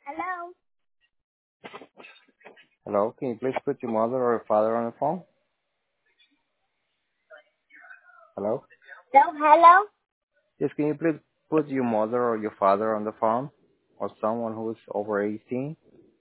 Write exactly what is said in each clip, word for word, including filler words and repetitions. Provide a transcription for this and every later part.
Hello? Hello, can you please put your mother or your father on the phone? Hello? Hello, hello? Yes, can you please put your mother or your father on the phone? Or someone who's over eighteen?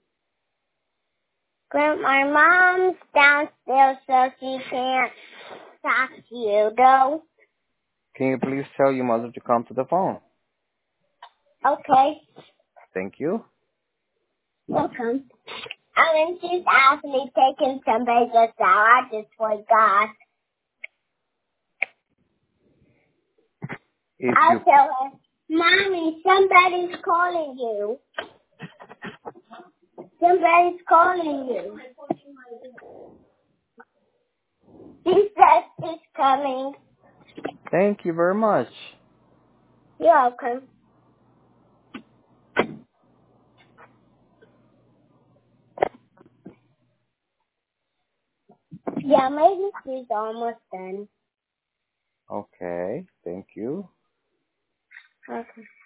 Grant, my mom's downstairs so she can't talk to you, though. Can you please tell your mother to come to the phone? Okay, Thank you. welcome. I mean, she's actually taking somebody just out. I just forgot. If I'll you tell her, Mommy, somebody's calling you. Somebody's calling you. She says she's coming. Thank you very much. You're welcome. Yeah, maybe she's almost done. Okay, thank you. Okay.